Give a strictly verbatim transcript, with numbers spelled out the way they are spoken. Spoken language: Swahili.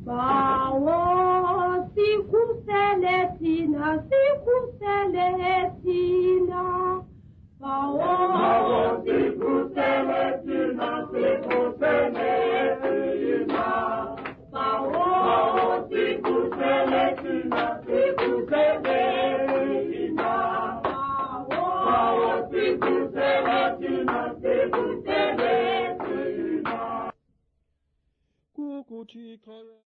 Bawo siku seletina, siku seletina. Bawo siku seletina, siku seletina. Bawo siku seletina, siku seletina. Bawo siku seletina, siku seletina. Kukutika.